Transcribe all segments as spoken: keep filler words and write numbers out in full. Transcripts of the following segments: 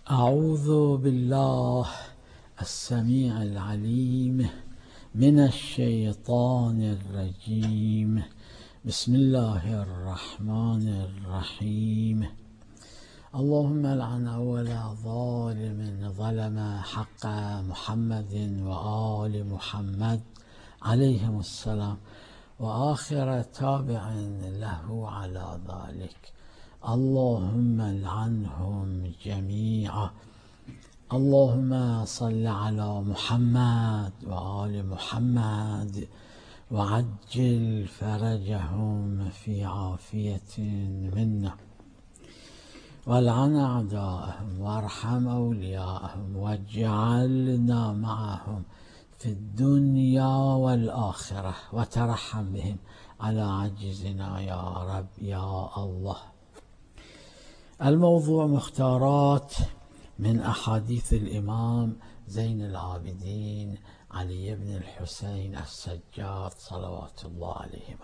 أعوذ بالله السميع العليم من الشيطان الرجيم. بسم الله الرحمن الرحيم. اللهم لعن أول ظالم ظلم حق محمد وآل محمد عليهم السلام، وآخر تابع له على ذلك. اللهم لعنهم جميعا. اللهم صل على محمد وآل محمد وعجل فرجهم في عافية منا، والعن أعداءهم وارحم أولياءهم واجعلنا معهم في الدنيا والآخرة، وترحم بهم على عجزنا يا رب يا الله. الموضوع مختارات من أحاديث الإمام زين العابدين علي بن الحسين السجاد صلوات الله عليهما.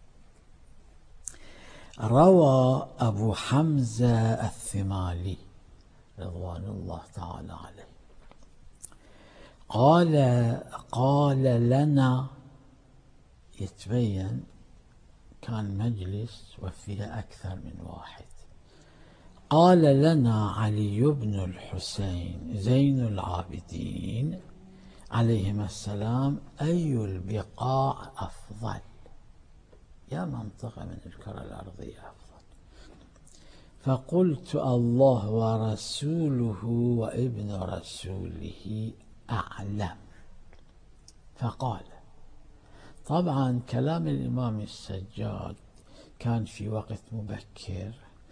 روى أبو حمزة الثمالي رضوان الله تعالى عليه قال قال لنا، يتبين كان مجلس وفيه أكثر من واحد، قال لنا علي بن الحسين زين العابدين عليهما السلام: أي البقاع أفضل؟ يا منطقة من الكرة الأرضية أفضل؟ فقلت: الله ورسوله وابن رسوله أعلم. فقال، طبعا كلام الإمام السجاد كان في وقت مبكر،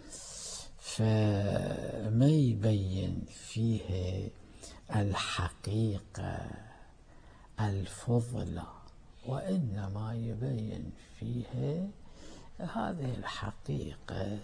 فما يبين فيه الحقيقة الفضلى، وإنما يبين فيه هذه الحقيقة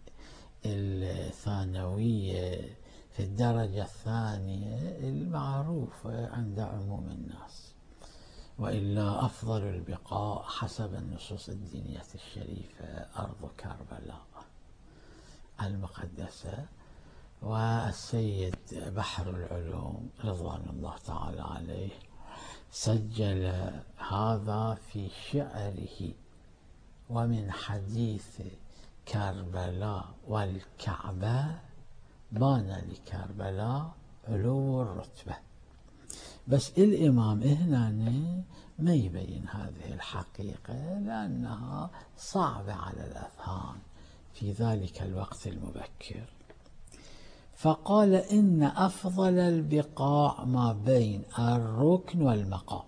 الثانوية في الدرجة الثانية المعروفة عند عموم الناس. وإلا أفضل البقاع حسب النصوص الدينية الشريفة أرض كربلاء المقدسة. والسيد بحر العلوم رضوان الله تعالى عليه سجل هذا في شعره: ومن حديث كربلاء والكعبة بان لكربلاء علو الرتبة. بس الإمام هنا ما يبين هذه الحقيقة لأنها صعبة على الأذهان في ذلك الوقت المبكر. فقال: إن أفضل البقاع ما بين الركن والمقام،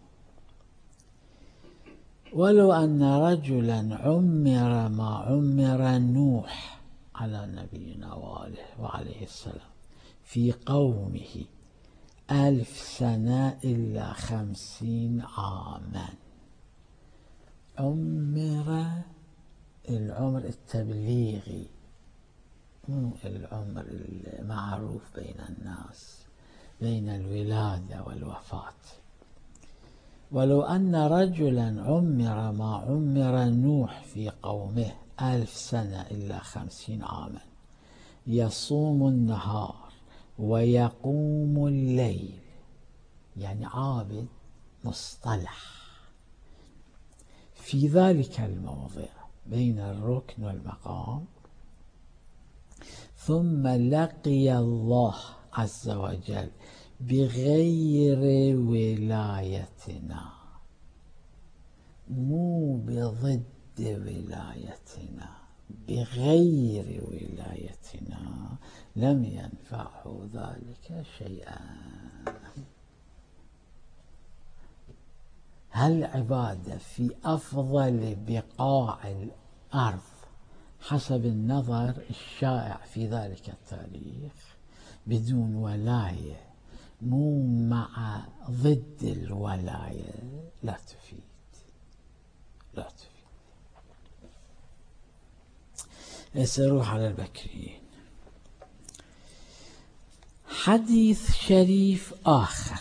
ولو أن رجلا عمر ما عمر نوح على نبينا وآله وعليه السلام في قومه ألف سنة إلا خمسين عاما. عمر العمر التبليغي، مو العمر المعروف بين الناس بين الولادة والوفاة. ولو أن رجلا عمر ما عمر نوح في قومه ألف سنة إلا خمسين عاما، يصوم النهار ويقوم الليل، يعني عابد مصطلح في ذلك الموضع بين الركن والمقام، ثم لقي الله عز وجل بغير ولايتنا، مو بضد ولايتنا، بغير ولايتنا، لم ينفعه ذلك شيئا. هل عبادة في أفضل بقاع الأرض حسب النظر الشائع في ذلك التاريخ بدون ولاية، مو مع ضد الولاية، لا تفيد لا تفيد. سأروح على البكريين. حديث شريف آخر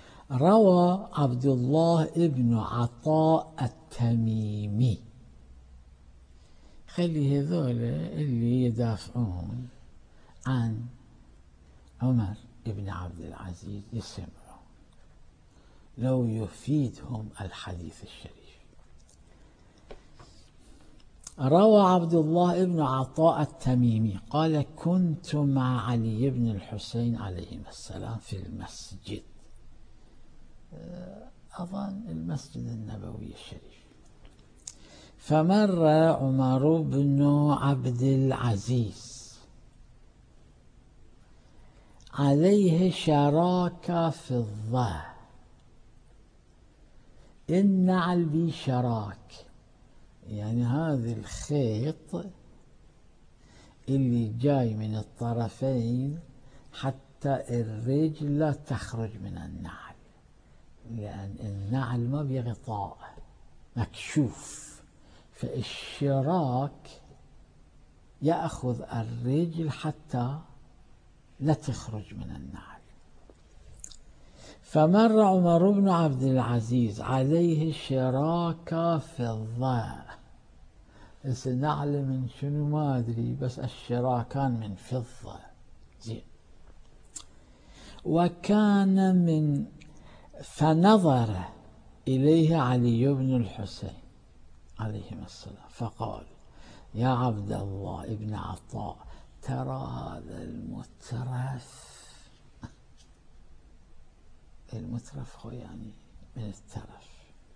روى عبد الله بن عطاء التميمي خلي هذول اللي يدافعون عن عمر بن عبد العزيز يسمعوا لو يفيدهم الحديث الشريف. روى عبد الله بن عطاء التميمي قال: كنت مع علي بن الحسين عليهما السلام في المسجد، أظن المسجد النبوي الشريف، فمر عمر بن عبد العزيز عليه شراكة فضة، النعل بشراك، يعني هذا الخيط اللي جاي من الطرفين حتى الرجل لا تخرج من النعل، لأن النعل ما بغطاء مكشوف، فالشراك يأخذ الرجل حتى لا تخرج من النعل. فمر عمر بن عبد العزيز عليه شراكة فضة، بس النعل من شنو ما أدري، بس الشراكان من فضة زين. وكان من فنظر إليه علي بن الحسين عليهما السلام فقال: يا عبد الله ابن عطاء، ترى هذا المترف، المترف هو يعني من الترف،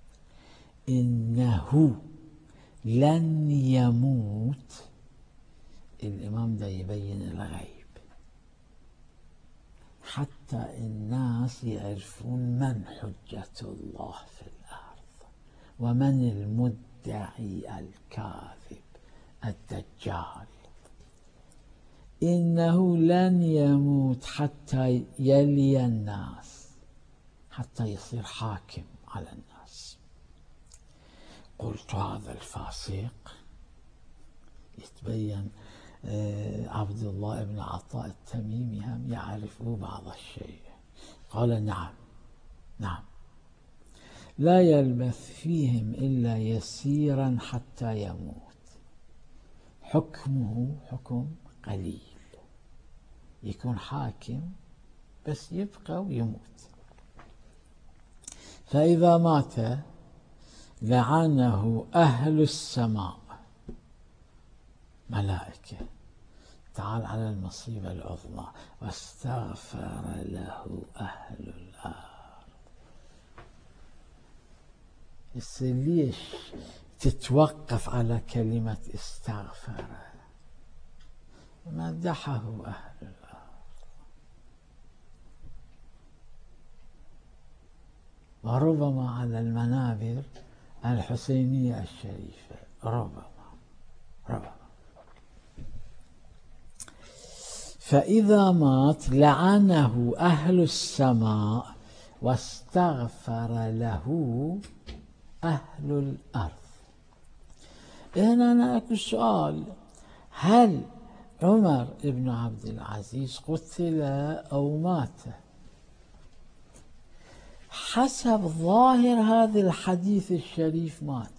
إنه لن يموت. الإمام ده يبين الغيب حتى الناس يعرفون من حجة الله في الأرض ومن المدعي الكاذب الدجال. إنه لن يموت حتى يلي الناس، حتى يصير حاكم على الناس. قلت: هذا الفاسق، يتبين عبد الله بن عطاء التميمي هم يعرف بعض الشيء. قال: نعم نعم، لا يلبث فيهم إلا يسيرا حتى يموت، حكمه حكم قليل، يكون حاكم بس يبقى ويموت. فإذا مات لعنه أهل السماء، ملائكة، تعال على المصيبة العظمى، واستغفر له أهل الأرض. ليش تتوقف على كلمة استغفر؟ مدحه أهل الأرض. وربما على المنابر الحسينية الشريفة، ربما ربما فإذا مات لعنه أهل السماء واستغفر له أهل الأرض. هنا أنا أكو سؤال: هل عمر بن عبد العزيز قتل أو مات؟ حسب ظاهر هذا الحديث الشريف مات.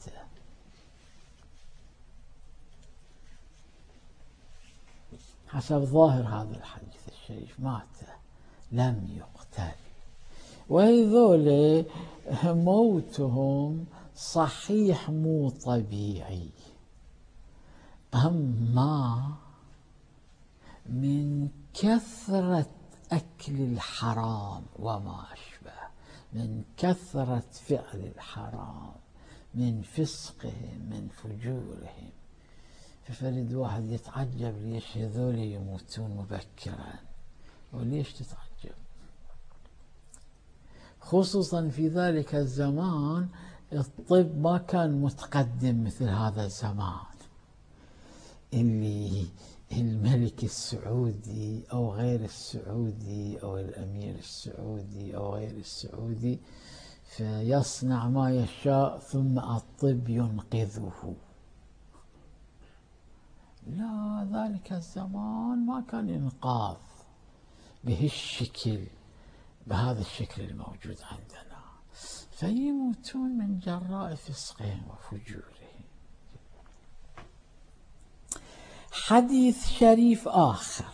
حسب ظاهر هذا الحديث الشريف مات، لم يقتل. وهذول موتهم صحيح مو طبيعي، أما من كثرة أكل الحرام وما أشبه، من كثرة فعل الحرام، من فسقهم، من فجورهم. ففرد واحد يتعجب ليش هذول يموتون مبكرا، وليش تتعجب؟ خصوصا في ذلك الزمان الطب ما كان متقدم مثل هذا الزمان، اللي الملك السعودي أو غير السعودي أو الأمير السعودي أو غير السعودي فيصنع ما يشاء ثم الطب ينقذه. لا، ذلك الزمان ما كان إنقاذ بهالشكل، بهذا الشكل الموجود عندنا، فيموتون من جراء فسقهم وفجورهم. حديث شريف آخر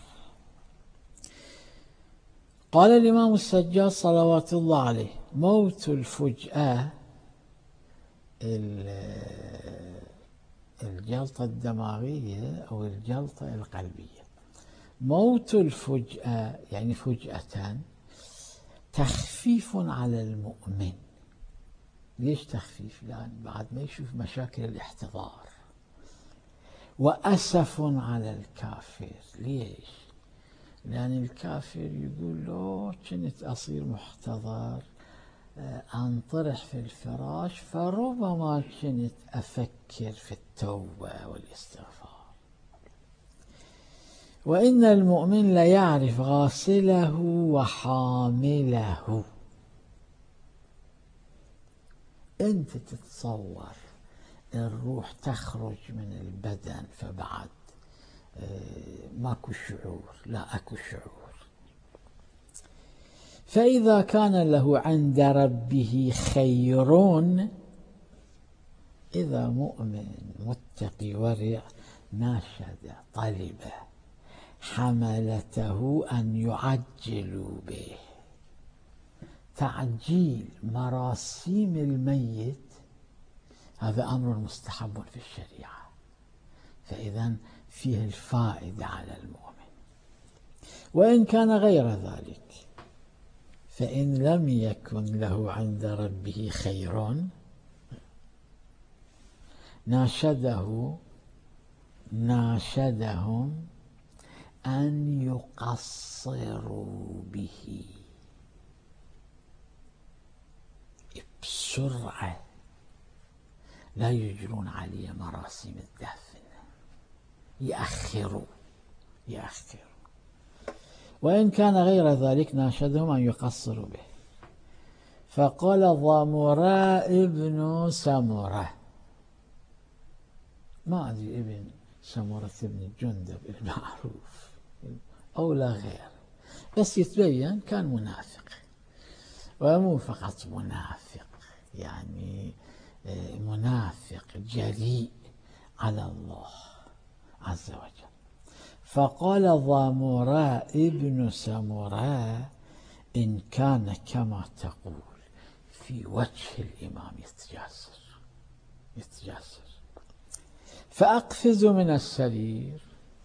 قال الإمام السجاد صلوات الله عليه: موت الفجأة الجلطة الدماغية أو الجلطة القلبية، موت الفجأة يعني فجأة تخفيف على المؤمن. ليش تخفيف؟ لأن بعد ما يشوف مشاكل الاحتضار. وأسف على الكافر. ليش؟ لأن الكافر يقول له كنت أصير محتضر أنطرح في الفراش فربما كنت أفكر في التوبة والاستغفار. وإن المؤمن ليعرف غاسله وحامله. أنت تتصور الروح تخرج من البدن فبعد ماكو شعور، لا أكو شعور. فإذا كان له عند ربه خير، إذا مؤمن متقي ورع ناشد طلب حملته أن يعجلوا به. تعجيل مراسيم الميت هذا أمر مستحب في الشريعة، فإذا فيه الفائدة على المؤمن. وإن كان غير ذلك، فإن لم يكن له عند ربه خير ناشده ناشدهم أن يقصروا به بسرعة، لا يجرون عليه مراسم الدفن، يأخروا يأخروا. وإن كان غير ذلك ناشدهم أن يقصروا به. فقال ضمراء ابن سمرة، ما أدري ابن سمرة ابن جندب المعروف أو لا غير، بس يتبين كان منافق، ومو فقط منافق، يعني منافق جريء على الله عز وجل. فقال ضمراء ابن سمرة: إن كان كما تقول في وجه الإمام يتجاسر يتجاسر فأقفز من السرير.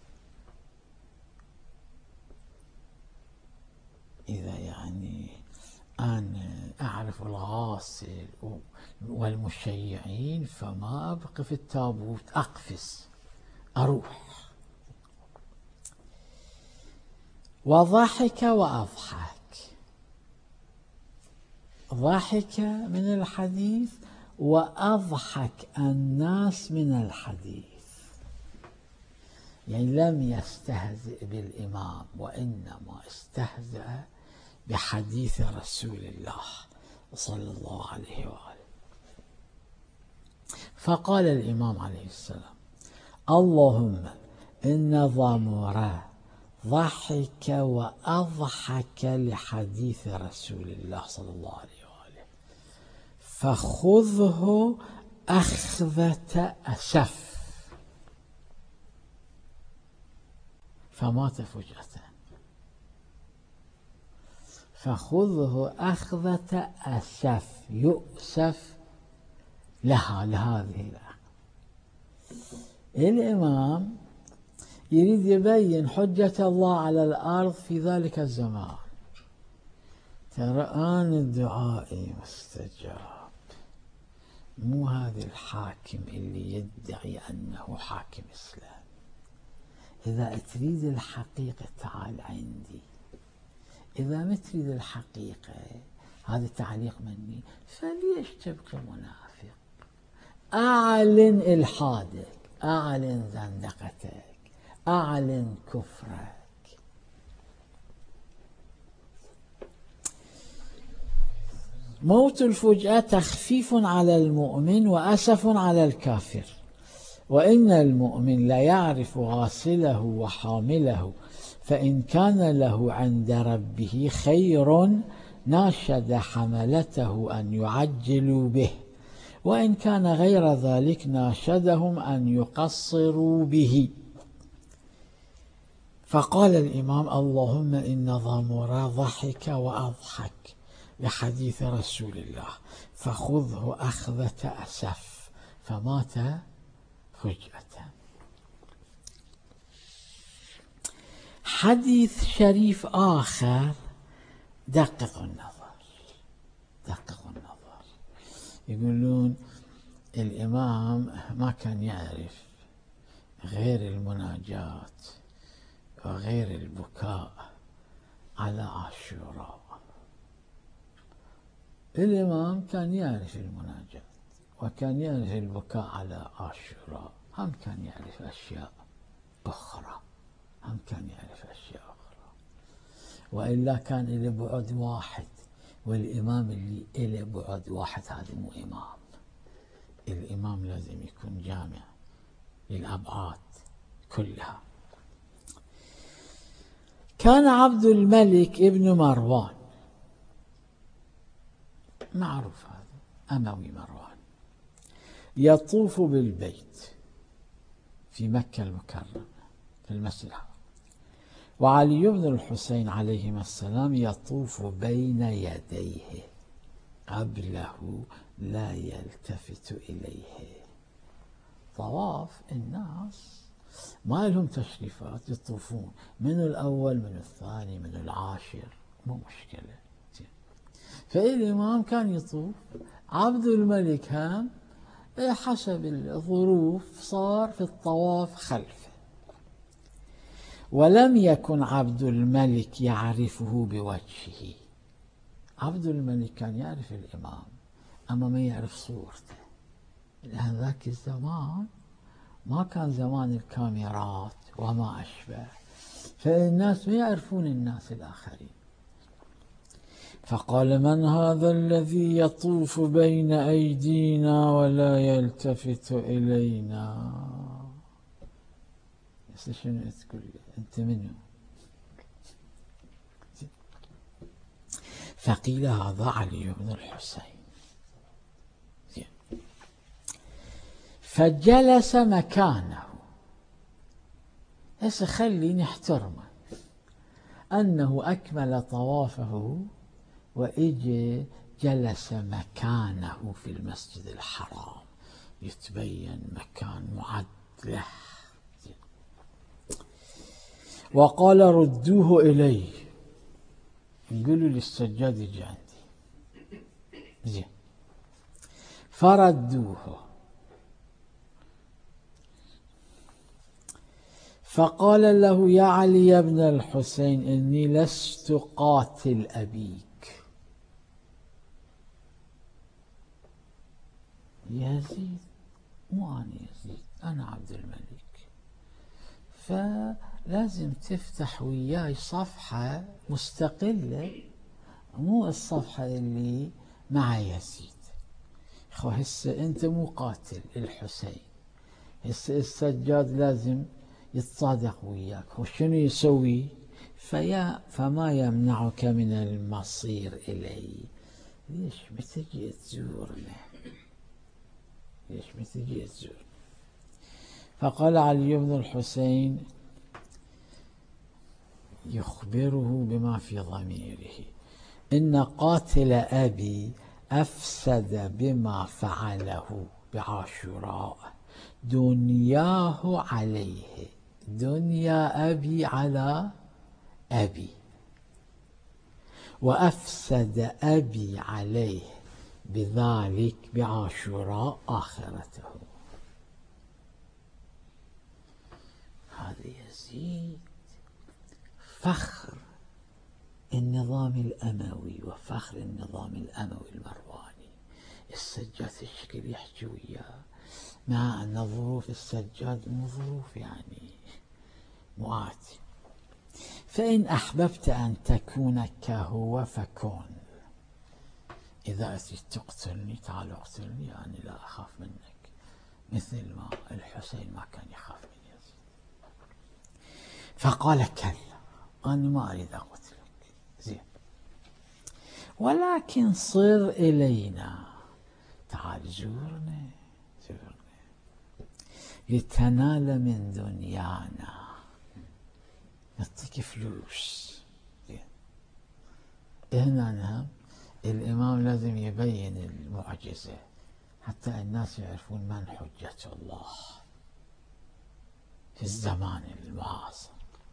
إذا يعني أنا أعرف الغاسل والمشيعين فما أبقى في التابوت، أقفز أروح. وضحك وأضحك. ضحك من الحديث وأضحك الناس من الحديث، يعني لم يستهزئ بالإمام وإنما استهزأ بحديث رسول الله صلى الله عليه وآله. فقال الإمام عليه السلام: اللهم إن ضمرا ضحك وأضحك لحديث رسول الله صلى الله عليه وآله، فخذه أخذة أسف. فمات فجأة. فخذه أخذة أسف، يؤسف لها لهذه الأخذ. الإمام يريد يبين حجة الله على الأرض في ذلك الزمان. ترى آن دعائي مستجاب، مو هذا الحاكم اللي يدعي أنه حاكم إسلام. إذا تريد الحقيقة تعال عندي، إذا ما تريد الحقيقة، هذا تعليق مني، فليش تبقى منافق؟ أعلن إلحادك، أعلن زندقتك، أعلن كفرك. موت الفجأة تخفيف على المؤمن وأسف على الكافر. وإن المؤمن ليعرف غاسله وحامله، فإن كان له عند ربه خير ناشد حملته أن يعجلوا به، وإن كان غير ذلك ناشدهم أن يقصروا به. فقال الإمام: اللهم إن ضمر ضحك وأضحك بحديث رسول الله فخذه أخذة أسف، فمات فجأة. حديث شريف آخر دققوا النظر، دققوا النظر. يقولون الإمام ما كان يعرف غير المناجاة وغير البكاء على عاشوراء. الإمام كان يعرف المناجاة وكان يعرف البكاء على عاشوراء، هم كان يعرف أشياء أخرى، هم كان يعرف أشياء أخرى، وإلا كان إلى بعد واحد. والإمام اللي إلى بعد واحد هذا مو إمام. الإمام لازم يكون جامع للأبعاد كلها. كان عبد الملك ابن مروان، معروف هذا، أموي مروان، يطوف بالبيت في مكة المكرمة في المسجد الحرام، وعلي بن الحسين عليهما السلام يطوف بين يديه قبله لا يلتفت إليه. طواف الناس ما لهم تشريفات، يطوفون من الأول من الثاني من العاشر، مو مشكلة. فالإمام كان يطوف، عبد الملك هم حسب الظروف صار في الطواف خلفه. ولم يكن عبد الملك يعرفه بوجهه. عبد الملك كان يعرف الإمام أما ما يعرف صورته، لأن ذاك الزمان ما كان زمان الكاميرات وما أشبه، فالناس ما يعرفون الناس الآخرين. فقال: من هذا الذي يطوف بين أيدينا ولا يلتفت إلينا؟ بس شنو تقول أنت منو؟ فقيل: هذا علي بن الحسين. فجلس مكانه. هسه خلي نحترمه أنه أكمل طوافه وإجي جلس مكانه في المسجد الحرام، يتبين مكان معد له. وقال: ردوه إلي، يقولوا للسجاد يجي عندي. زين، فردوه. فقال له: يا علي بن الحسين إني لست قاتل أبيك. يزيد؟ مو أنا يزيد، أنا عبد الملك، فلازم تفتح وياي صفحة مستقلة، مو الصفحة اللي مع يزيد. خو هسه أنت مو قاتل الحسين، هسه السجاد لازم يتصادق وياك، وشنو يسوي؟ فيا فما يمنعك من المصير إلي؟ ليش ما تجي تزورنا؟ ليش ما تجي تزور؟ فقال علي بن الحسين يخبره بما في ضميره: إن قاتل أبي أفسد بما فعله بعاشوراء دنياه عليه، دنيا أبي على أبي، وأفسد أبي عليه بذلك بعاشوراء آخرته. هذا يزيد فخر النظام الأموي وفخر النظام الأموي المرواني. السجاد الشكل يحكي وياه، مع أن ظروف السجاد مو ظروف يعني مؤاتي. فإن أحببت أن تكون كهو فكن. إذا أتيت تقتلني تعال اقتلني، يعني لا أخاف منك، مثل ما الحسين ما كان يخاف من يزيد. فقال: كلا، أنا ما أريد أقتلك، زين، ولكن صر إلينا، تعال زورنا، زورنا، لتنال من دنيانا. يعطيك فلوس. هنا نعم الإمام لازم يبين المعجزة حتى الناس يعرفون من حجة الله في الزمان المعاصر.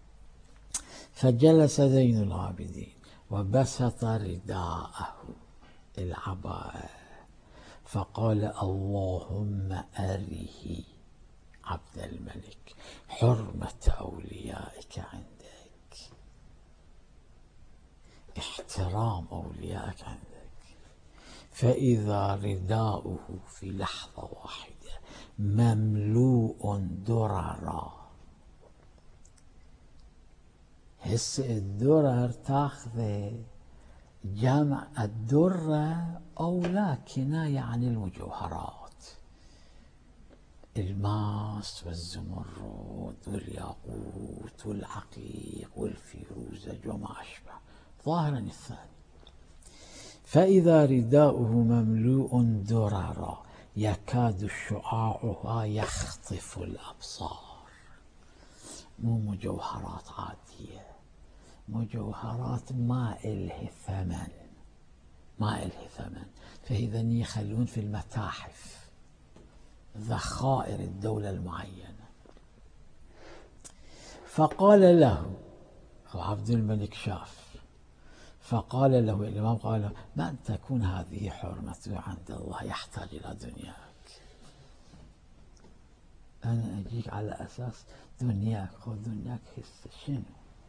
فجلس زين العابدين وبسط رداءه العباءة فقال اللهم أره عبد الملك حرمة أوليائك عندك، احترام أوليائك عندك. فإذا رداؤه في لحظة واحدة مملوء دررا. هس الدرر تاخذه جمع الدرة أو لا كناية عن المجوهرات، الماس والزمرد والياقوت والعقيق والفيروزج وما أشبه، ظاهرا الثاني. فإذا رداؤه مملوء دررا يكاد شعاعها يخطف الأبصار. مو مجوهرات عادية، مجوهرات ما إله ثمن، ما إله ثمن. فإذا يخلون في المتاحف ذخائر الدولة المعينة. فقال له عبد الملك شاف، فقال له الإمام قال له من تكون هذه حرمته عند الله يحتاج إلى دنياك. أنا أجيك على أساس دنياك، خذ دنياك هسه شنو؟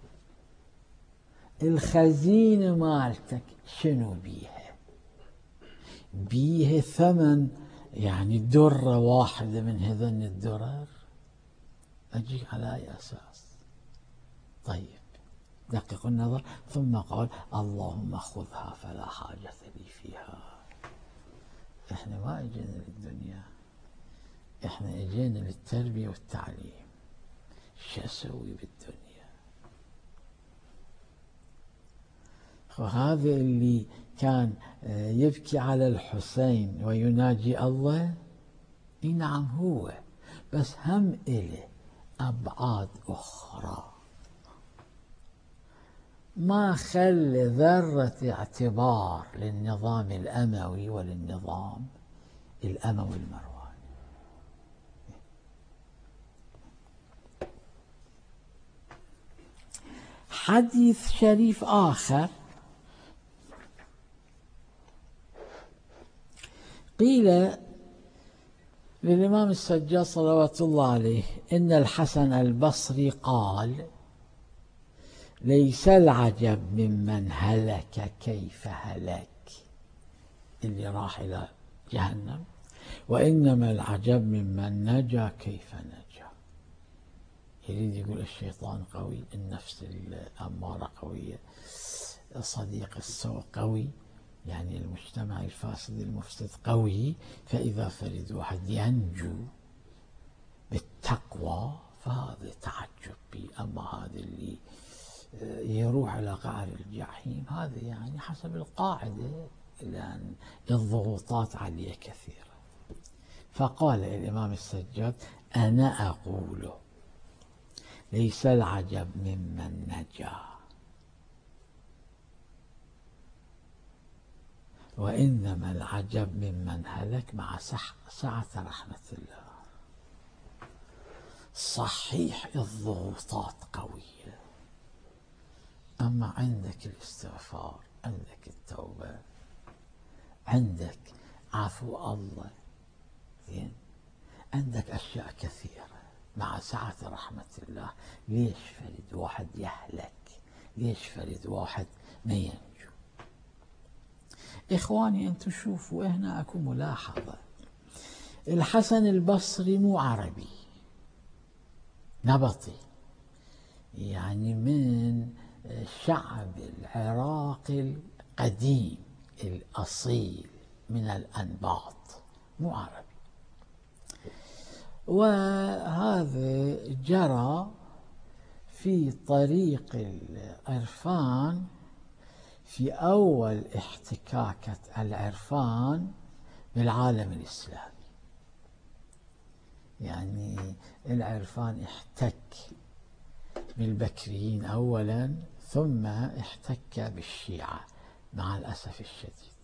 الخزينة مالتك شنو بيها؟ بيها ثمن يعني درة واحدة من هذن الدرر؟ أجيك على أي أساس؟ طيب دقق النظر. ثم قال اللهم خذها فلا حاجة لي فيها. احنا ما اجينا للدنيا، احنا اجينا للتربية والتعليم. شو اسوي بالدنيا؟ وهذا اللي كان يبكي على الحسين ويناجي الله، نعم هو، بس هم إله أبعاد أخرى ما خلى ذرة اعتبار للنظام الأموي وللنظام الأموي المرواني. حديث شريف آخر قيل للإمام السجاد صلوات الله عليه إن الحسن البصري قال ليس العجب ممن هلك كيف هلك، اللي راح إلى جهنم، وإنما العجب ممن نجا كيف نجا. يريد يقول الشيطان قوي، النفس الأمارة قوية، صديق السوء قوي، يعني المجتمع الفاسد المفسد قوي. فإذا فرد واحد ينجو بالتقوى فهذا تعجب به. أما هذا اللي يروح إلى قعر الجحيم هذا يعني حسب القاعدة، لأن الضغوطات عليه كثيرة. فقال الإمام السجاد أنا أقول ليس العجب ممن نجا، وإنما العجب ممن هلك مع سعة رحمة الله. صحيح الضغوطات قوية، أما عندك الاستغفار، عندك التوبة، عندك عفو الله، زين، عندك أشياء كثيرة مع سعة رحمة الله. ليش فرد واحد يهلك؟ ليش فرد واحد ما ينجو؟ إخواني أنتم شوفوا، هنا أكو ملاحظة. الحسن البصري مو عربي، نبطي، يعني من الشعب العراقي القديم الأصيل من الأنباط، مو عربي. وهذا جرى في طريق العرفان في أول احتكاكة العرفان بالعالم الإسلامي. يعني العرفان احتك بالبكريين أولا ثم احتك بالشيعة مع الأسف الشديد.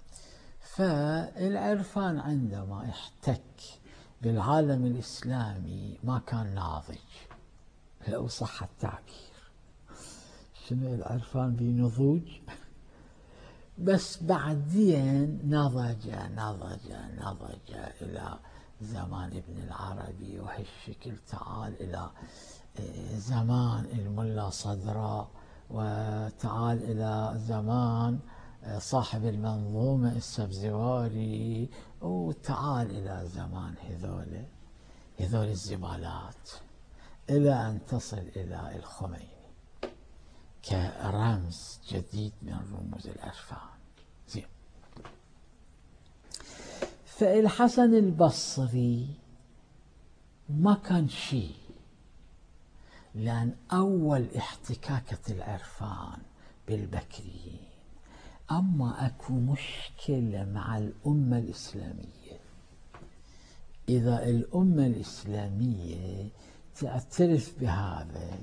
فالعرفان عندما احتك بالعالم الإسلامي ما كان ناضج لو صح التعبير. شنو العرفان بنضوج؟ بس بعدين نضج نضج نضج إلى زمان ابن العربي وهالشكل، تعال إلى زمان الملا صدراء، وتعال إلى زمان صاحب المنظومة السبزواري، وتعال إلى زمان هذول هذول الزبالات، إلى أن تصل إلى الخميني كرمز جديد من رموز العرفان. زين. فالحسن البصري ما كان شيء، لأن أول احتكاكة العرفان بالبكريين. أما أكو مشكلة مع الأمة الإسلامية، إذا الأمة الإسلامية تعترف بهذا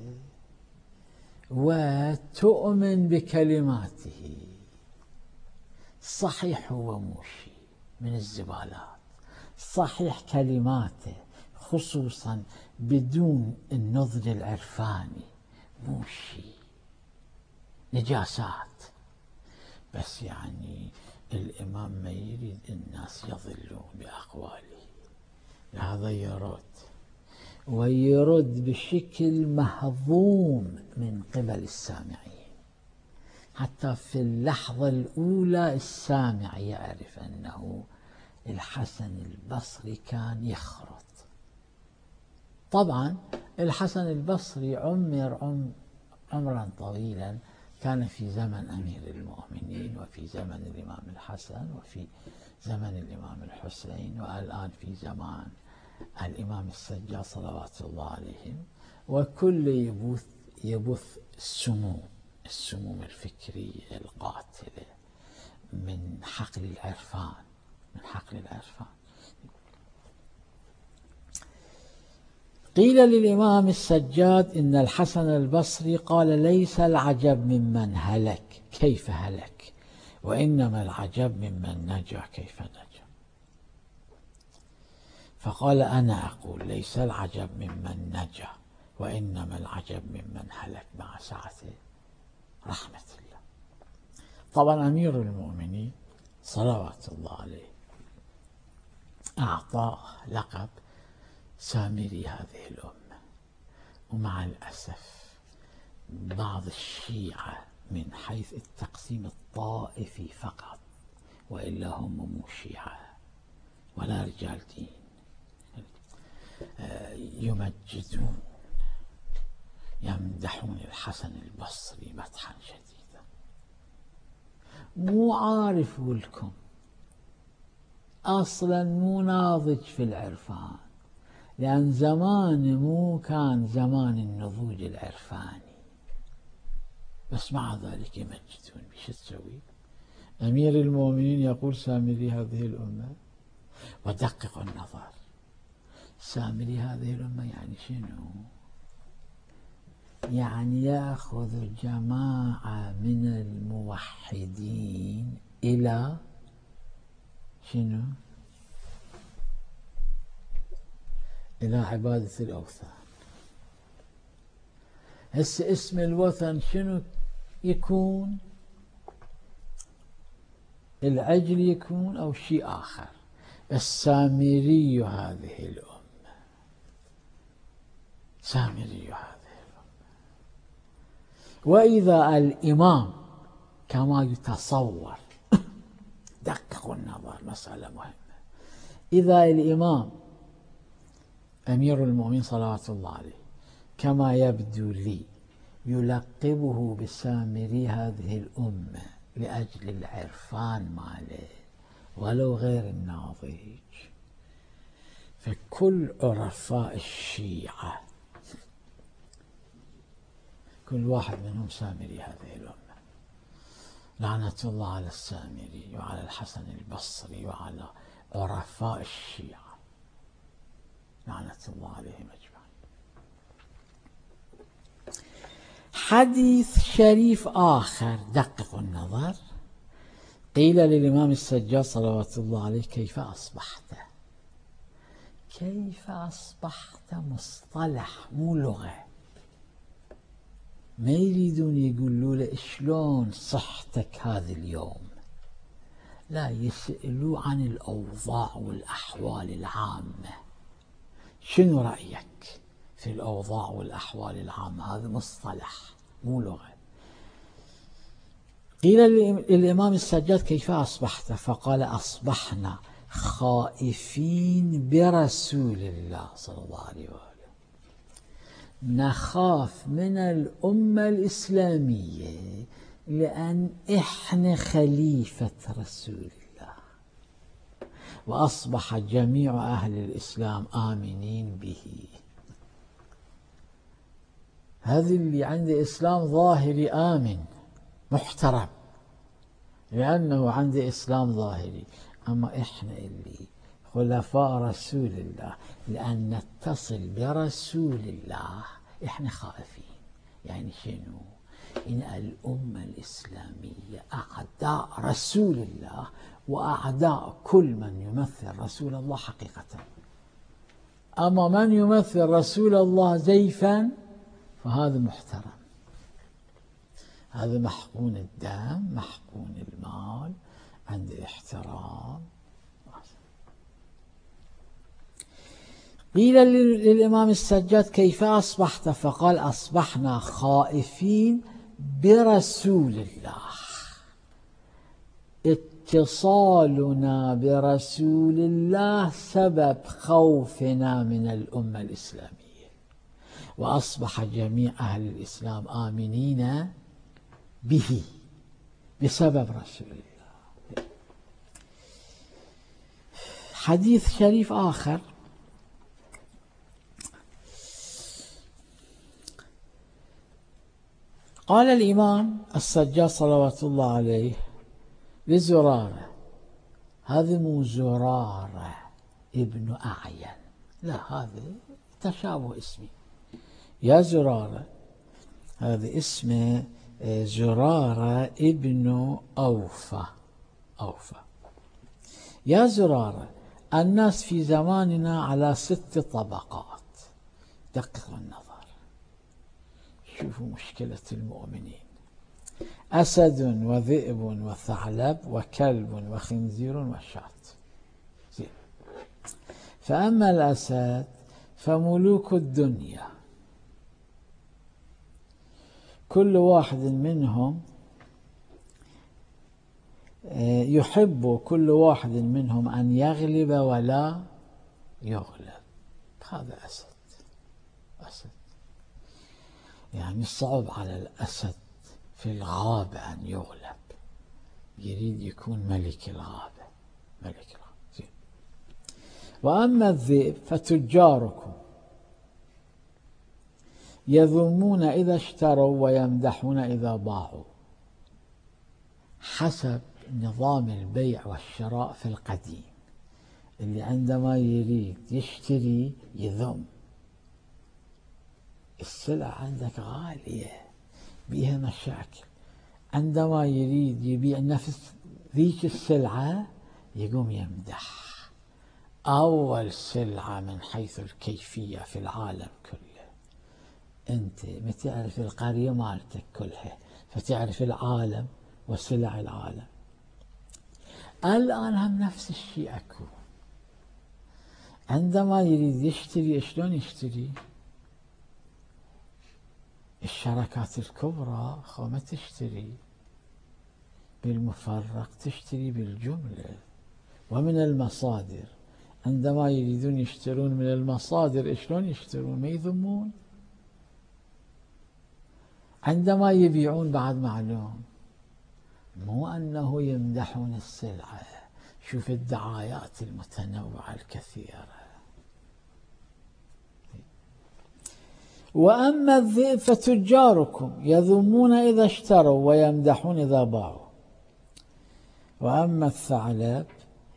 وتؤمن بكلماته، صحيح هو مو شيء من الزبالات، صحيح كلماته خصوصا بدون النضج العرفاني مو شيء، نجاسات، بس يعني الإمام ما يريد الناس يضلون بأقواله، هذا يرد ويرد بشكل مهضوم من قبل السامعين. حتى في اللحظة الأولى السامع يعرف أنه الحسن البصري كان يخرط. طبعا الحسن البصري عمر عم عمرا طويلا، كان في زمن أمير المؤمنين وفي زمن الإمام الحسن وفي زمن الإمام الحسين، والآن في زمان الإمام السجاد صلوات الله عليهم، وكل يبث يبث السموم السموم الفكرية القاتلة من حقل العرفان من حقل العرفان. قيل للإمام السجاد إن الحسن البصري قال: ليس العجب ممن هلك كيف هلك، وإنما العجب ممن نجا كيف نجا. فقال: أنا أقول ليس العجب ممن نجا، وإنما العجب ممن هلك، مع سعة رحمة الله. طبعا أمير المؤمنين صلوات الله عليه أعطاه لقب سامري هذه الأمة، ومع الأسف بعض الشيعة من حيث التقسيم الطائفي فقط، وإلا هم مو شيعة ولا رجال دين، يمجدون يمدحون الحسن البصري مدحا شديدا. مو عارف لكم أصلا، مو ناضج في العرفان، لأن زمان مو كان زمان النضوج العرفاني، بس مع ذلك يمجدون. بش تسوي؟ أمير المؤمنين يقول سامري هذه الأمة، ودققوا النظر، سامري هذه الأمة يعني شنو؟ يعني يأخذ جماعة من الموحدين إلى شنو؟ إلى عبادة الأوثان. هسه اسم الوثن شنو يكون؟ العجل يكون أو شيء آخر، السامري هذه الأمة، سامري هذه الأمة. وإذا الإمام كما يتصور، دققوا النظر، مسألة مهمة، إذا الإمام أمير المؤمنين صلوات الله عليه كما يبدو لي يلقبه بسامري هذه الأمة لأجل العرفان ماله ولو غير الناضج، فكل عرفاء الشيعة كل واحد منهم سامري هذه الأمة. لعنة الله على السامري وعلى الحسن البصري وعلى عرفاء الشيعة، لعنة الله عليهم أجمعين. حديث شريف آخر دققوا النظر. قيل للإمام السجاد صلوات الله عليه: كيف أصبحت؟ كيف أصبحت مصطلح مو لغة. ما يريدون يقولوا له شلون صحتك هذا اليوم، لا، يسألوا عن الأوضاع والأحوال العامة. شنو رأيك في الأوضاع والأحوال العامة؟ هذا مصطلح مو لغة. قيل للإمام السجاد: كيف أصبحت؟ فقال: أصبحنا خائفين برسول الله صلى الله عليه وآله، نخاف من الأمة الإسلامية لأن إحنا خليفة رسول الله، وأصبح جميع أهل الإسلام آمنين به. هذا اللي عنده إسلام ظاهري آمن محترم لأنه عنده إسلام ظاهري، أما إحنا اللي خلفاء رسول الله لأن نتصل برسول الله إحنا خائفين. يعني شنو؟ إن الأمة الإسلامية أعداء رسول الله وأعداء كل من يمثل رسول الله حقيقة. أما من يمثل رسول الله زيفا فهذا محترم، هذا محقون الدم، محقون المال، عنده احترام. قيل للإمام السجاد: كيف أصبحت؟ فقال: أصبحنا خائفين برسول الله. اتصالنا برسول الله سبب خوفنا من الأمة الإسلامية، وأصبح جميع أهل الإسلام آمنين به بسبب رسول الله. حديث شريف آخر. قال الإمام السجاد صلوات الله عليه لزرارة، هذا مو زرارة ابن أعين، لا، هذا تشابه اسمي، يا زرارة، هذا اسمه زرارة ابن أوفى. أوفى يا زرارة، الناس في زماننا على ست طبقات. دققوا النظر، شوفوا مشكلة المؤمنين: أسد وذئب وثعلب وكلب وخنزير وشاة. فأما الأسد فملوك الدنيا، كل واحد منهم يحب كل واحد منهم أن يغلب ولا يغلب. هذا أسد. أسد يعني صعب على الأسد في الغابة أن يغلب، يريد يكون ملك الغابة، ملك الغابة. وأما الذئب فتجاركم يذمون إذا اشتروا ويمدحون إذا باعوا. حسب نظام البيع والشراء في القديم، اللي عندما يريد يشتري يذم، السلعة عندك غالية بيها مشاكل، عندما يريد يبيع نفس ذيك السلعة يقوم يمدح. أول سلعة من حيث الكيفية في العالم كله، أنت ما تعرف القرية مالتك كلها فتعرف العالم وسلع العالم. الآن هم نفس الشيء أكو، عندما يريد يشتري شلون يشتري؟ الشركات الكبرى خو ما تشتري بالمفرق، تشتري بالجملة ومن المصادر. عندما يريدون يشترون من المصادر شلون يشترون؟ ما يذمون. عندما يبيعون بعد معلوم، مو أنه يمدحون السلعة، شوف الدعايات المتنوعة الكثيرة. وأما الذئب فتجاركم يذمون إذا اشتروا ويمدحون إذا باعوا. وأما الثعلب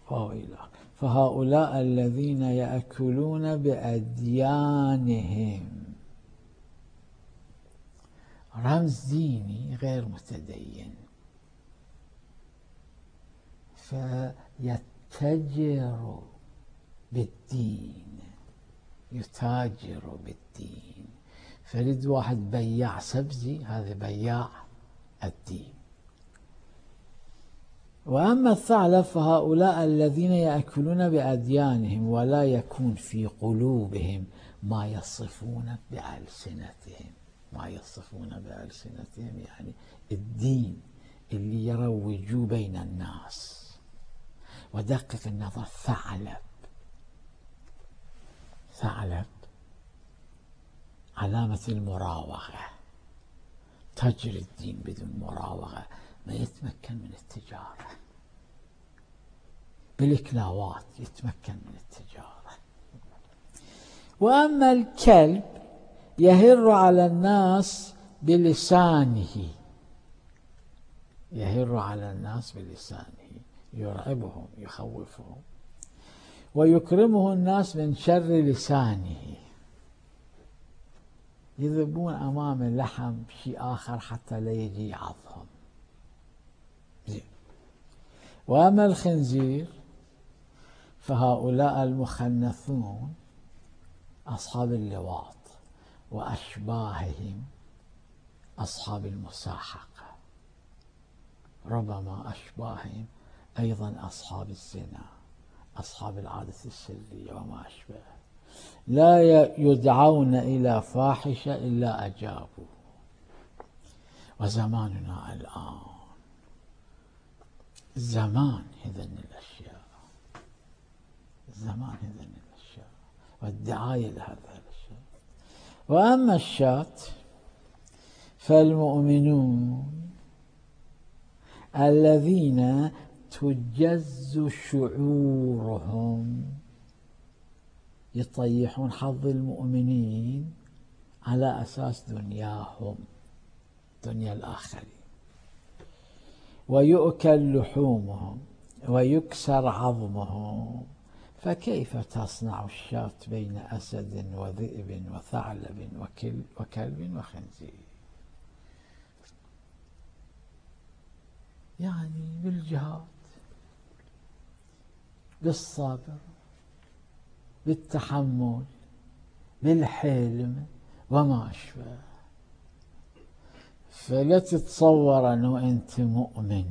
فهؤلاء الذين يأكلون بأديانهم. رمز ديني غير متدين، فيتجر بالدين، يتاجر بالدين. فرد واحد بياع سبزي، هذا بياع الدين. وأما الثعلب فهؤلاء الذين يأكلون بأديانهم ولا يكون في قلوبهم ما يصفون بألسنتهم. ما يصفون بألسنتهم يعني الدين اللي يروجوا بين الناس. ودقق النظر، ثعلب، ثعلب علامة المراوغة، تجري الدين بدون مراوغة، ما يتمكن من التجارة. بالإكلاوات يتمكن من التجارة. وأما الكلب يهر على الناس بلسانه، يهر على الناس بلسانه، يرعبهم يخوفهم. ويكرمه الناس من شر لسانه، يذبون أمام اللحم شيء آخر حتى لا يجي عضهم. وأما الخنزير فهؤلاء المخنثون أصحاب اللواط، وأشباههم أصحاب المساحقة، ربما أشباههم أيضا أصحاب الزنا، أصحاب العادة السرية وما أشبه. لا يدعون إلى فاحشة إلا أجابوا. وزماننا الآن زمان هذن الأشياء، زمان هذن الأشياء والدعاية لهذه الأشياء. وأما الشاة فالمؤمنون الذين تجز شعورهم، يطيحون حظ المؤمنين على أساس دنياهم، دنيا الآخرين. ويؤكل لحومهم ويكسر عظمهم. فكيف تصنع الشاة بين أسد وذئب وثعلب وكلب وخنزير؟ يعني بالجهاد، بالصبر، بالتحمل، بالحلم وما أشبه. فلا تتصور أنه أنت مؤمن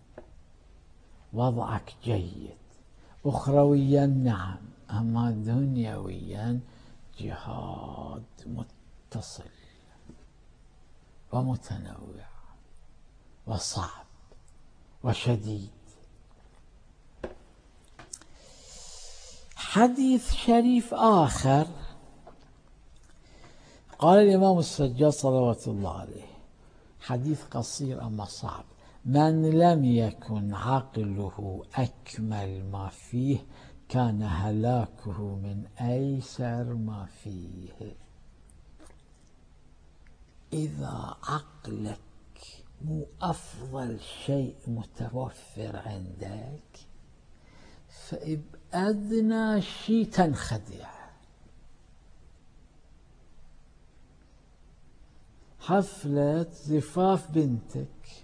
وضعك جيد، أخرويا نعم، أما دنيويا جهاد متصل ومتنوع وصعب وشديد. حديث شريف آخر قال الإمام السجاد صلوات الله عليه، حديث قصير أما صعب: من لم يكن عقله أكمل ما فيه كان هلاكه من أيسر ما فيه. إذا عقلك مو أفضل شيء متوفر عندك فبأدنى شيء تنخدع. حفلة زفاف بنتك،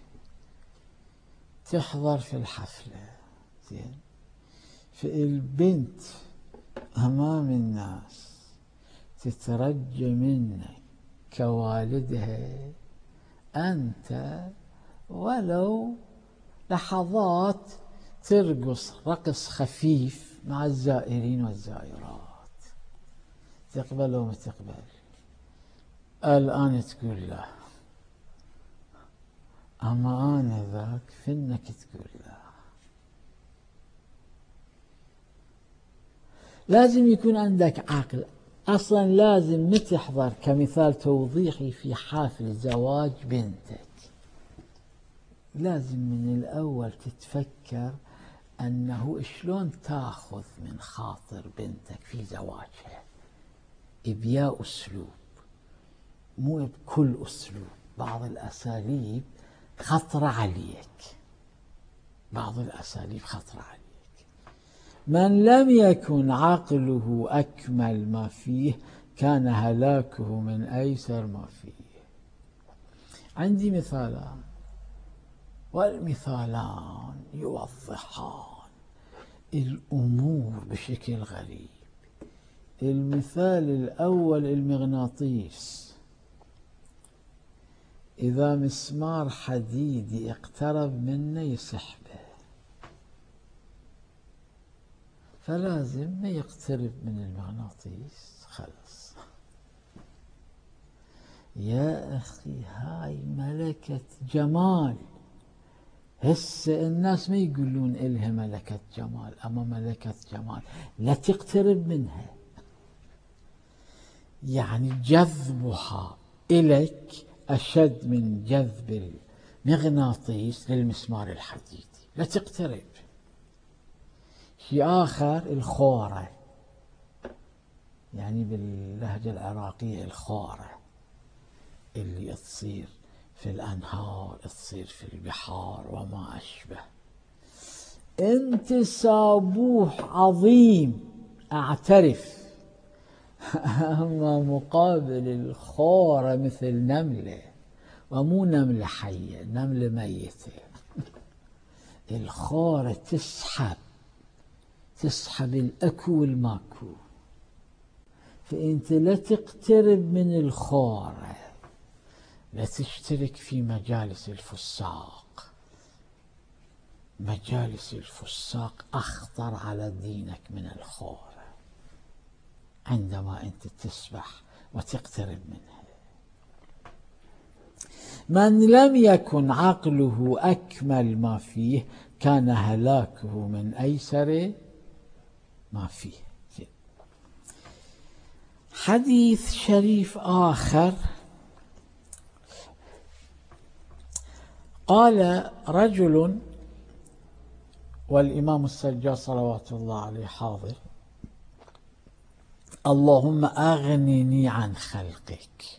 تحضر في الحفلة، زين، فالبنت أمام الناس تترجى منك كوالدها أنت ولو لحظات ترقص رقص خفيف مع الزائرين والزائرات، تقبل وما تقبل. الآن تقول لا، أما أنا ذاك فإنك تقول لا. لازم يكون عندك عقل. أصلا لازم متحضر كمثال توضيحي في حفل زواج بنتك، لازم من الأول تتفكر أنه شلون تأخذ من خاطر بنتك في زواجها بيا أسلوب، مو بكل أسلوب. بعض الأساليب خطرة عليك، بعض الأساليب خطرة عليك. من لم يكن عقله أكمل ما فيه كان هلاكه من أيسر ما فيه. عندي مثالان، والمثالان يوضحان الأمور بشكل غريب. المثال الأول المغناطيس، إذا مسمار حديدي اقترب منه يسحبه، فلازم ما يقترب من المغناطيس خلص. يا أخي هاي ملكة جمال. هسه الناس ما يقولون إلها ملكة جمال، أما ملكة جمال لا تقترب منها، يعني جذبها إليك أشد من جذب المغناطيس للمسمار الحديدي، لا تقترب. شيء آخر الخورة، يعني باللهجة العراقية الخورة اللي تصير في الأنهار، تصير في البحار وما أشبه. أنت سابوح عظيم أعترف، أما مقابل الخورة مثل نملة، ومو نملة حية، نملة ميتة. الخورة تسحب تسحب الأكو والماكو، فأنت لا تقترب من الخورة، لا تشترك في مجالس الفساق. مجالس الفساق أخطر على دينك من الخورة عندما أنت تسبح وتقترب منها. من لم يكن عقله أكمل ما فيه كان هلاكه من أيسر ما فيه. حديث شريف آخر، قال رجل، والإمام السجاد صلوات الله عليه حاضر: اللهم أغنني عن خلقك.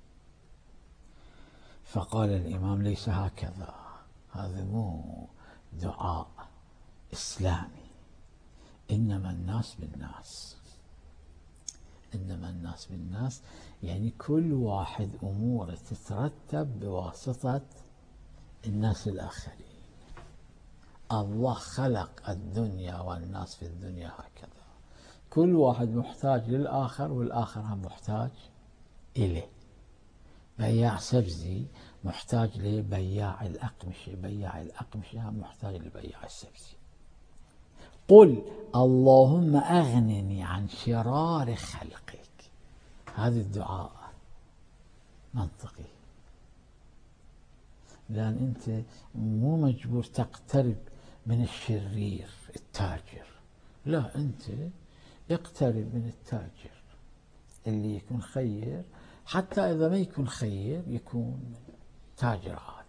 فقال الإمام: ليس هكذا، هذا مو دعاء إسلامي، إنما الناس بالناس. إنما الناس بالناس يعني كل واحد أموره تترتب بواسطة الناس الآخرين. الله خلق الدنيا والناس في الدنيا هكذا، كل واحد محتاج للآخر والآخر هم محتاج إليه. بياع سبزي محتاج لبياع الأقمشة، بياع الأقمشة هم محتاج لبياع السبزي. قل اللهم أغنني عن شرار خلقك، هذا الدعاء منطقي، لأن أنت مو مجبور تقترب من الشرير التاجر، لا، أنت اقترب من التاجر اللي يكون خير، حتى إذا ما يكون خير يكون تاجر عادي.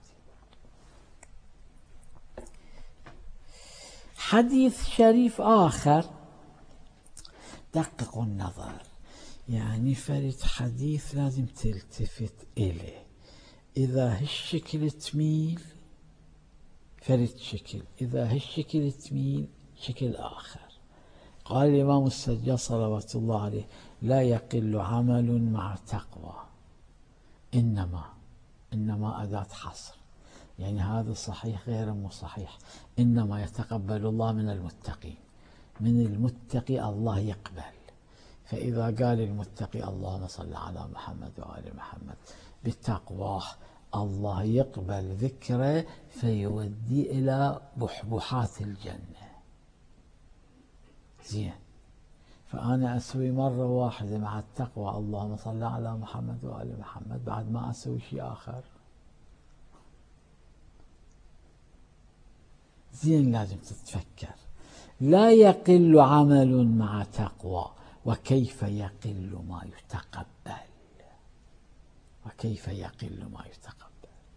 حديث شريف آخر دققوا النظر، يعني فرد حديث لازم تلتفت إليه. إذا هالشكل تميل فرد شكل، إذا هالشكل تميل شكل آخر. قال الإمام السجاد صلوات الله عليه: لا يقل عمل مع تقوى. إنما إنما أداة حصر، يعني هذا صحيح غير مو صحيح. إنما يتقبل الله من المتقين، من المتقي الله يقبل. فإذا قال المتقي اللهم صل على محمد وآل محمد بالتقوى، الله يقبل ذكره فيودي إلى بحبحات الجنة. زين، فأنا أسوي مرة واحدة مع التقوى اللهم صل على محمد وآل محمد، بعد ما أسوي شيء آخر. زين، لازم تتفكر. لا يقل عمل مع تقوى، وكيف يقل ما يتقبل، وكيف يقل ما يتقبل.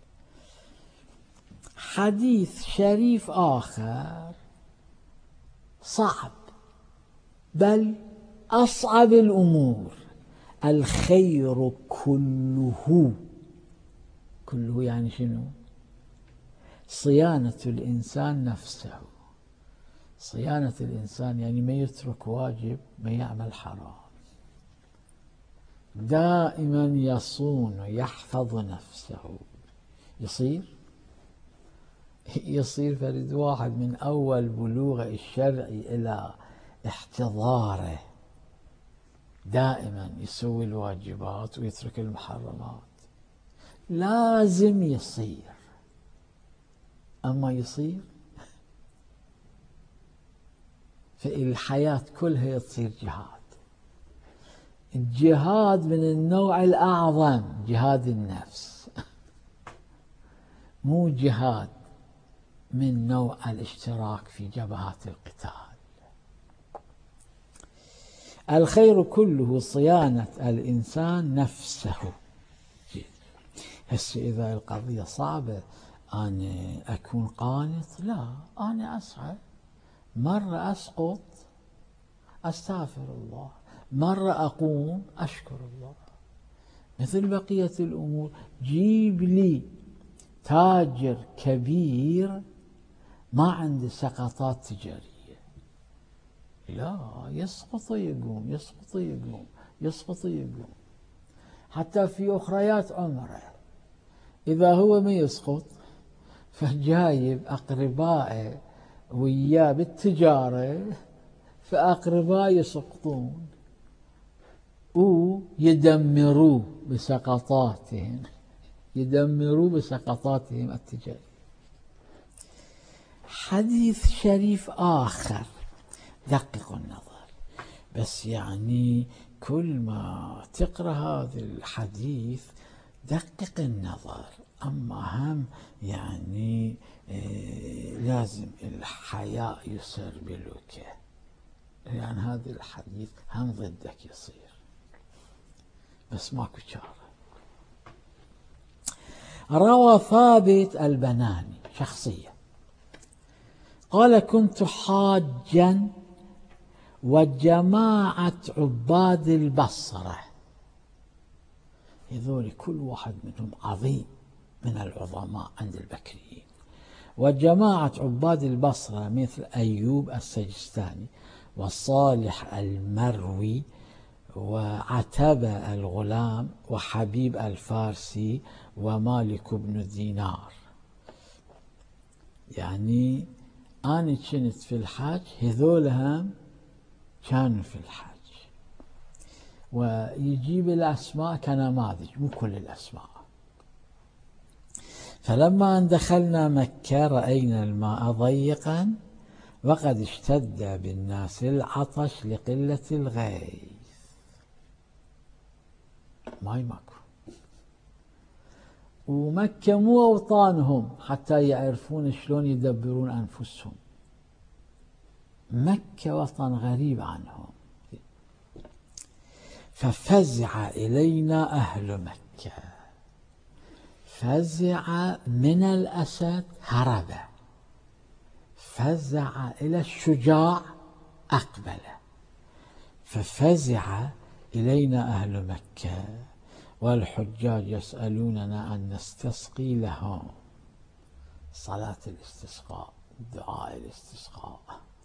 حديث شريف آخر صعب، بل أصعب الأمور: الخير كله. كله يعني شنو؟ صيانة الإنسان نفسه. صيانة الإنسان يعني ما يترك واجب، ما يعمل حرام، دائما يصون يحفظ نفسه. يصير يصير فرد واحد من أول بلوغه الشرعي إلى احتضاره دائما يسوي الواجبات ويترك المحرمات، لازم يصير. أما يصير فالحياة كلها تصير جهاد. الجهاد من النوع الأعظم، جهاد النفس، مو جهاد من نوع الاشتراك في جبهات القتال. الخير كله صيانة الإنسان نفسه. هسه إذا القضية صعبة أنا أكون قانط؟ لا، أنا أسعى، مرة أسقط أستغفر الله، مرة أقوم أشكر الله، مثل بقية الأمور. جيب لي تاجر كبير ما عنده سقطات تجارية، لا، يسقط يقوم، يسقط يقوم، يسقط يقوم. حتى في أخريات عمره إذا هو ما يسقط فجايب أقربائه وياه بالتجارة، فأقرباء يسقطون ويدمروه بسقطاتهم، يدمروه بسقطاتهم التجارية. حديث شريف آخر، دققوا النظر، بس يعني كل ما تقرأ هذا الحديث دقق النظر. أما هم يعني إيه لازم الحياء يسر بلوكه، لأن يعني هذا الحديث هم ضدك يصير، بس ماكو شارة. روى ثابت البناني شخصية قال: كنت حاجا وجماعة عباد البصرة، هذول كل واحد منهم عظيم من العظماء عند البكريين، وجماعة عباد البصرة مثل أيوب السجستاني وصالح المروي وعتبة الغلام وحبيب الفارسي ومالك بن دينار. يعني أنا كنت في الحج، هذول هم كانوا في الحج، ويجيب الأسماء كنماذج، مو كل الأسماء. فلما أن دخلنا مكة رأينا الماء ضيقا وقد اشتد بالناس العطش لقلة الغيث، ماي ماكو، ومكة مو أوطانهم حتى يعرفون شلون يدبرون أنفسهم، مكة وطن غريب عنهم. ففزع إلينا أهل مكة، فزع من الأسد هرب، فزع إلى الشجاع أقبل. ففزع إلينا أهل مكة والحجاج يسألوننا أن نستسقي لهم، صلاة الاستسقاء، دعاء الاستسقاء.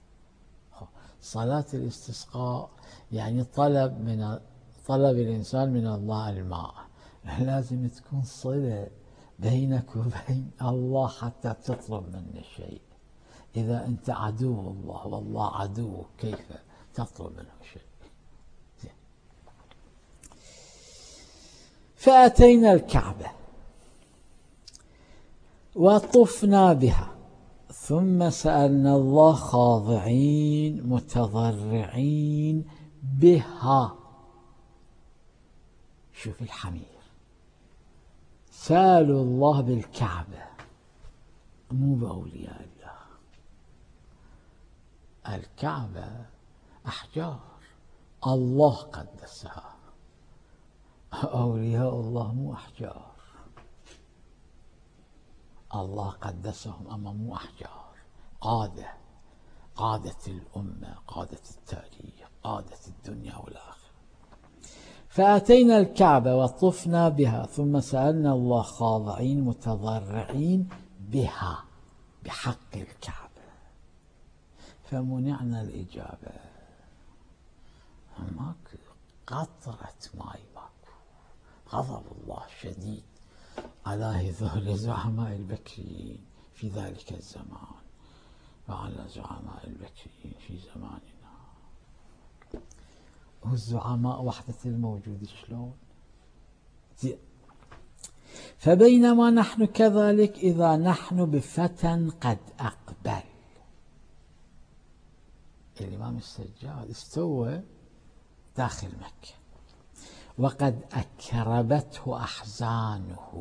صلاة الاستسقاء يعني طلب من طلب الإنسان من الله الماء، لازم تكون صلة بينك وبين الله حتى تطلب منه شيء. إذا أنت عدو الله والله عدوك كيف تطلب منه شيء؟ فأتينا الكعبة وطفنا بها، ثم سألنا الله خاضعين متضرعين بها. شوف الحمير، سألوا الله بالكعبة مو بأولياء الله. الكعبة أحجار الله قدسها، أولياء الله مو أحجار، الله قدسهم أما مو أحجار. قادة، قادة الأمة، قادة التاريخ، قادة الدنيا والآخرة. فأتينا الكعبة وطفنا بها، ثم سألنا الله خاضعين متضرعين بها، بحق الكعبة، فمنعنا الإجابة. ماكو قطرة ماي، ماكو، غضب الله شديد على هذول زعماء البكريين في ذلك الزمان وعلى زعماء البكريين في زماننا. والزعماء وحدة الموجود شلون؟ فبينما نحن كذلك إذا نحن بفتى قد أقبل. الإمام السجاد استوى داخل مكة وقد أكربته أحزانه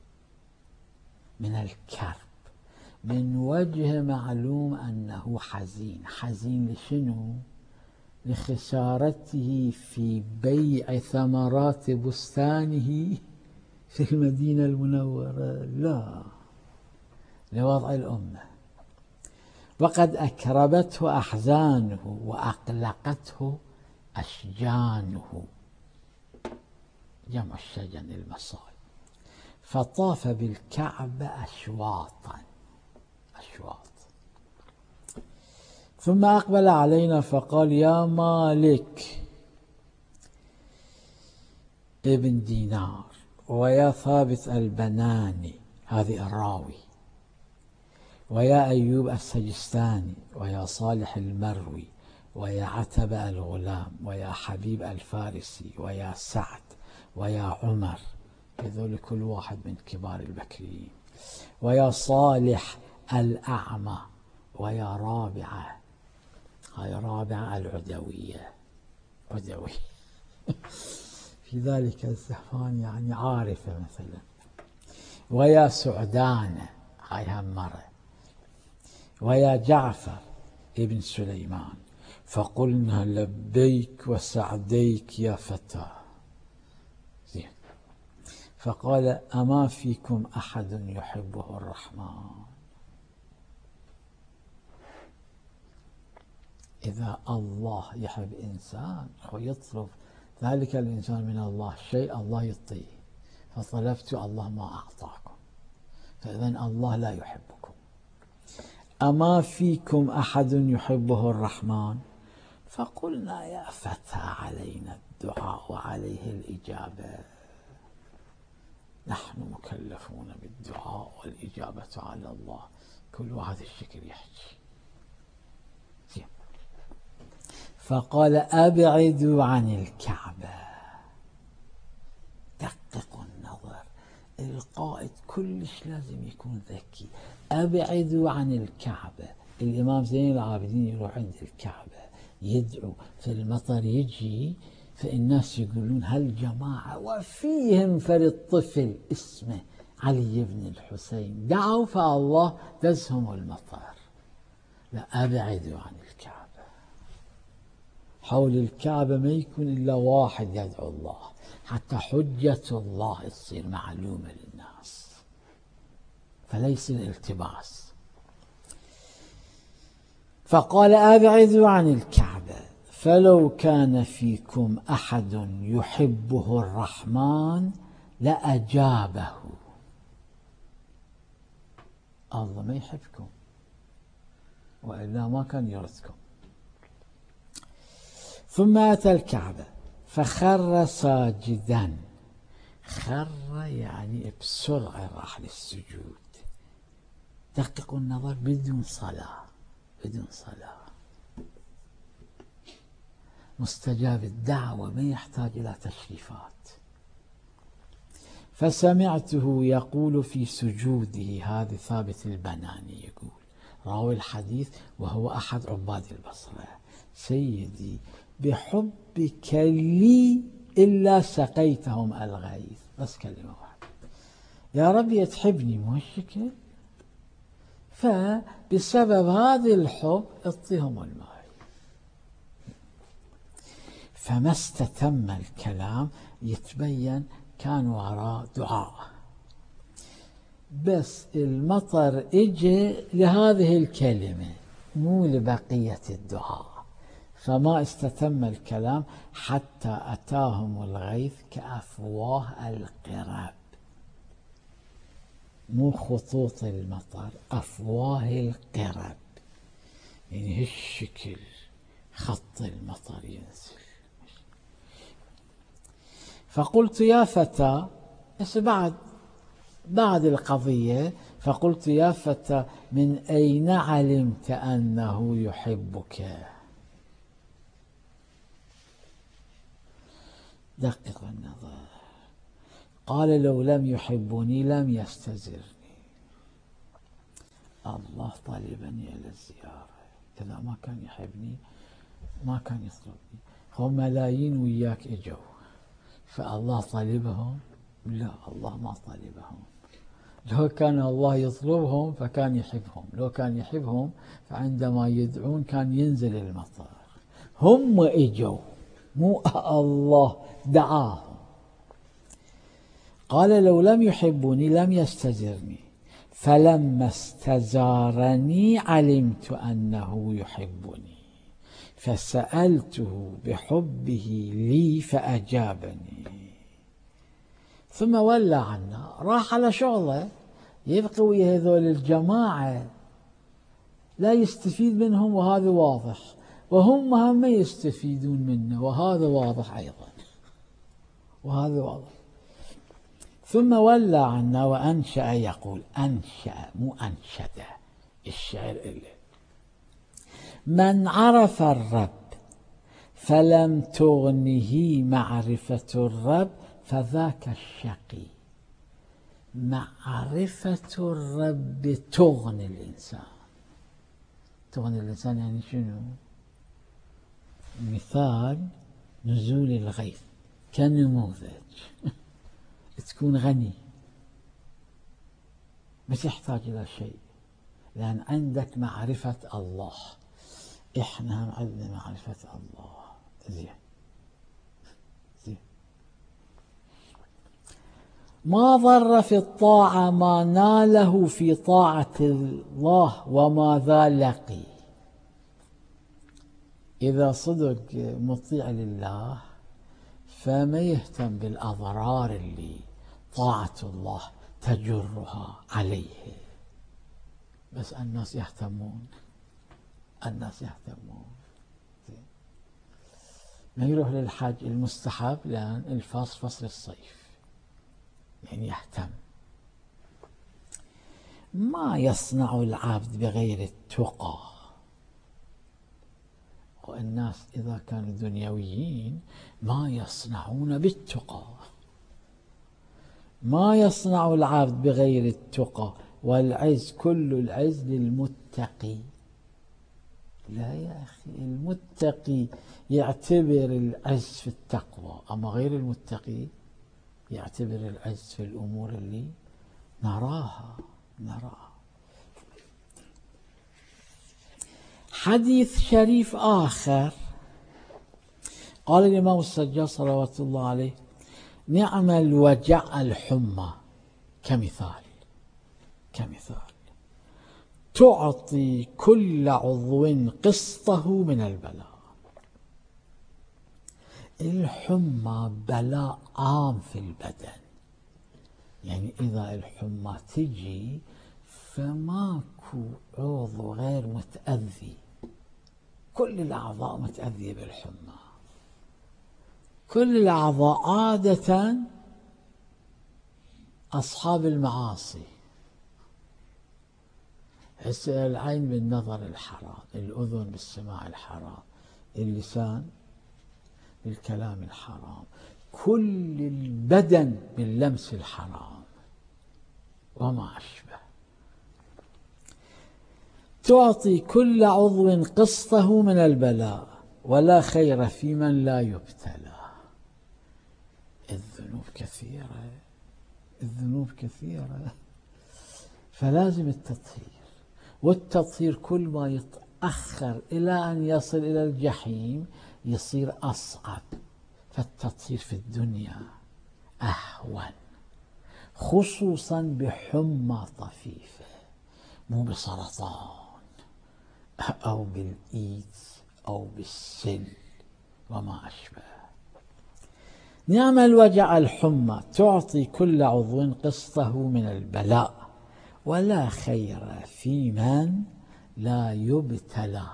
من الكرب، من وجه معلوم أنه حزين. حزين لشنو؟ لخسارته في بيع ثمرات بستانه في المدينة المنورة، لا، لوضع الأمة. وقد أكربته أحزانه وأقلقته أشجانه، جمع الشجن المصائب. فطاف بالكعبة أشواطا أشواط، ثم أقبل علينا فقال: يا مالك ابن دينار، ويا ثابت البناني هذه الراوي، ويا أيوب السجستاني، ويا صالح المروي، ويا عتب الغلام، ويا حبيب الفارسي، ويا سعد، ويا عمر، هذول كل واحد من كبار البكريين، ويا صالح الأعمى، ويا رابعة، هاي رابعة العدوية، عدوي في ذلك الزمان يعني عارفة مثلا، ويا سعدانة، هاي هم مرة، ويا جعفر ابن سليمان. فقلنا: لبيك وسعديك يا فتى. زين. فقال: أما فيكم أحد يحبه الرحمن؟ إذا الله يحب إنسان ويطلب ذلك الإنسان من الله شيء، الله يعطيه. فطلبت الله ما أعطاكم، فإذا الله لا يحبكم. أما فيكم أحد يحبه الرحمن؟ فقلنا: يا فتى علينا الدعاء وعليه الإجابة، نحن مكلفون بالدعاء والإجابة على الله. كل واحد الشكل يحكي. فقال: أبعدوا عن الكعبة. دققوا النظر، القائد كلش لازم يكون ذكي. أبعدوا عن الكعبة. الإمام زين العابدين يروح عند الكعبة يدعو في المطر، يجي فالناس يقولون هالجماعة وفيهم فرد طفل اسمه علي بن الحسين دعوا فالله دزهم المطر. لا، أبعدوا عن الكعبة. حول الكعبة ما يكون إلا واحد يدعو الله، حتى حجة الله تصير معلومة للناس، فليس الالتباس. فقال: أبعدوا عن الكعبة، فلو كان فيكم أحد يحبه الرحمن لأجابه. الله ما يحبكم وإلا ما كان يردكم. ثم أتى الكعبة فخر ساجدا. خر يعني بسرعة راح للسجود. دققوا النظر، بدون صلاة، بدون صلاة، مستجاب الدعوة، ما يحتاج إلى تشريفات. فسمعته يقول في سجوده، هذا ثابت البناني يقول، راوي الحديث وهو أحد عباد البصرة: سيدي بحبك لي إلا سقيتهم الغيث. بس كلمة واحدة، يا ربي تحبني مو هالشكل، فبسبب هذا الحب اعطيهم الماء. فما استتم الكلام، يتبين كان وراء دعاء، بس المطر اجى لهذه الكلمة مو لبقية الدعاء. فما استتم الكلام حتى أتاهم الغيث كأفواه القرب، مو خطوط المطر، أفواه القرب، يعني هالشكل خط المطر ينزل. فقلت: يا فتى، بس بعد بعد القضية فقلت يا فتى من أين علمت أنه يحبك؟ دقق النظر. قال لو لم يحبني لم يستزرني. الله طالبني إلى الزيارة، إذا ما كان يحبني ما كان يطلبني. هم ملايين وياك إجوا، فالله طالبهم؟ لا، الله ما طالبهم. لو كان الله يطلبهم فكان يحبهم، لو كان يحبهم فعندما يدعون كان ينزل المطر. هم إجوا، مو الله دعاهم. قال لو لم يحبني لم يستزرني، فلما استزارني علمت أنه يحبني، فسألته بحبه لي فأجابني. ثم ولى عنا، راح على شغله، يبقى ويا هذول الجماعة لا يستفيد منهم، وهذا واضح، وهم هم يستفيدون منه، وهذا واضح أيضا، وهذا واضح. ثم ولى عنا وأنشأ يقول، أنشأ مو أنشد الشعر إليه: من عرف الرب فلم تغنه معرفة الرب فذاك الشقي. معرفة الرب تغني الإنسان. تغني الإنسان يعني شنو؟ مثال نزول الغيث كنموذج. تكون غني ما تحتاج إلى شيء، لأن عندك معرفة الله. إحنا هم عندنا معرفة الله. زين زين. ما ضر في الطاعة ما ناله في طاعة الله وماذا لقي. إذا صدق مطيع لله فما يهتم بالأضرار اللي طاعة الله تجرها عليه. بس الناس يهتمون، الناس يهتمون. ما يروح للحج المستحب لأن الفصل فصل الصيف، يعني يهتم. ما يصنع العبد بغير التقى. والناس إذا كانوا دنيويين ما يصنعون بالتقى. ما يصنع العبد بغير التقى، والعز كل العز للمتقي. لا يا أخي، المتقي يعتبر العز في التقوى، أما غير المتقي يعتبر العز في الأمور اللي نراها نراها. حديث شريف آخر قال الإمام السجاد صلوات الله عليه: نعم الوجع الحمى كمثال كمثال تعطي كل عضو قسطه من البلاء. الحمى بلاء عام في البدن، يعني إذا الحمى تجي فماكو عضو غير متأذي، كل الأعضاء متأذية بالحمى. كل الأعضاء عادة أصحاب المعاصي. هسه العين بالنظر الحرام، الأذن بالسماع الحرام، اللسان بالكلام الحرام، كل البدن باللمس الحرام وما أشبه. تعطي كل عضو قسطه من البلاء ولا خير في من لا يبتلى. الذنوب كثيرة، الذنوب كثيرة، فلازم التطهير. والتطهير كل ما يتأخر إلى أن يصل إلى الجحيم يصير أصعب. فالتطهير في الدنيا أهون، خصوصا بحمى طفيفة، مو بسرطان أو بالإيدز أو بالسل وما أشبه. نعم الوجع الحمى تعطي كل عضو قسطه من البلاء ولا خير في من لا يبتلى.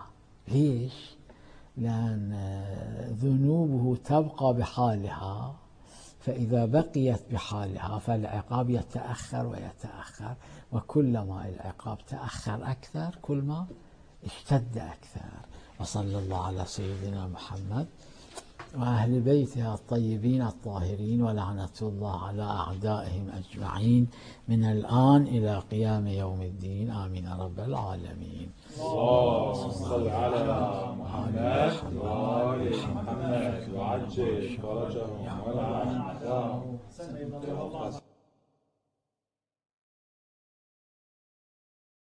ليش؟ لأن ذنوبه تبقى بحالها فإذا بقيت بحالها فالعقاب يتأخر ويتأخر، وكلما العقاب تأخر أكثر كل ما اشتد أكثر. وصلى الله على سيدنا محمد وأهل بيته الطيبين الطاهرين، ولعنة الله على أعدائهم أجمعين من الآن إلى قيام يوم الدين، آمين رب العالمين. اللهم صل على محمد وآل محمد وعجل فرجهم ولا